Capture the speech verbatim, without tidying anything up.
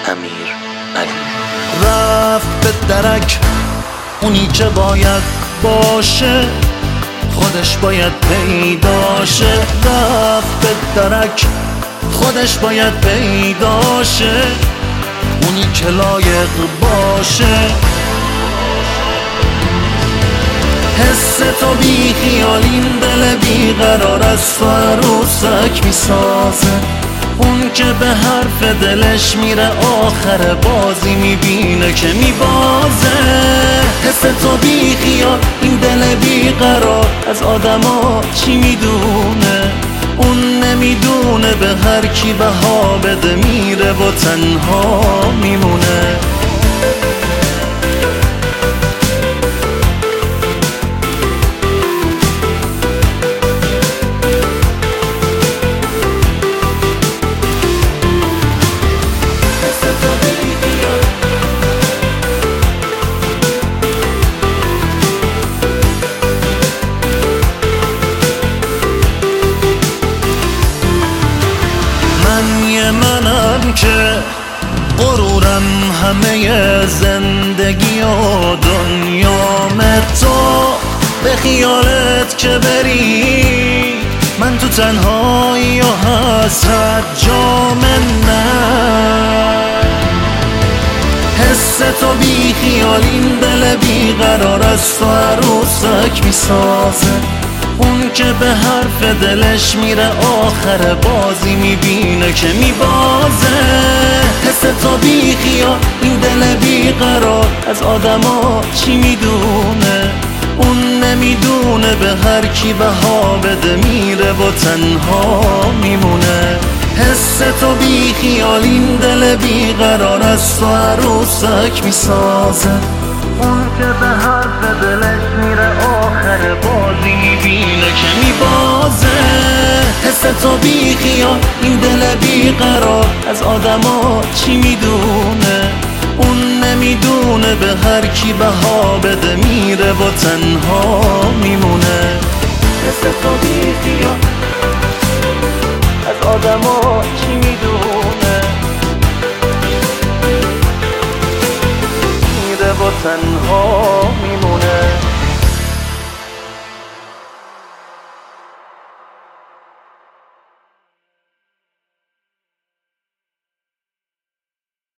امیر علی. رفت به درک اونی که باید باشه، خودش باید پیداشه. رفت به درک خودش باید پیداشه، اونی که لایق باشه. حس تو بی خیال این دل بی قرار از تو عروسک میسازه. اون که به حرف دلش میره آخر بازی میبینه که میبازه. حس تو بی خیال این دل بی قرار از آدما چی میدونه؟ اون نمیدونه به هر کی بها بده میره و تنها میمونه. منم که غرورم همه زندگی و دنیام تو به خیالت که بری، من تو تنهایی و حسرت جام نه. حس تو بی خیال این دل بی قرار از تو عروسک میسازه. اون که به حرف دلش میره آخر بازی میبینه که میبازه. حس تو بی خیال این دل بی قرار از آدما چی میدونه؟ اون نمیدونه به هر کی بها بده میره و تنها میمونه. حس تو بی خیال این دل بی قرار از تو عروسک میسازه. اون که به حرف دلش میره آخر بازی میبینه که میبازه. حس تو بی خیال این دل بی قرار از آدما چی میدونه؟ اون نمیدونه به هر کی بها بده میره و تنها میمونه. حس تو بی خیال از آدما چی میدونه؟ و تنها میمونه.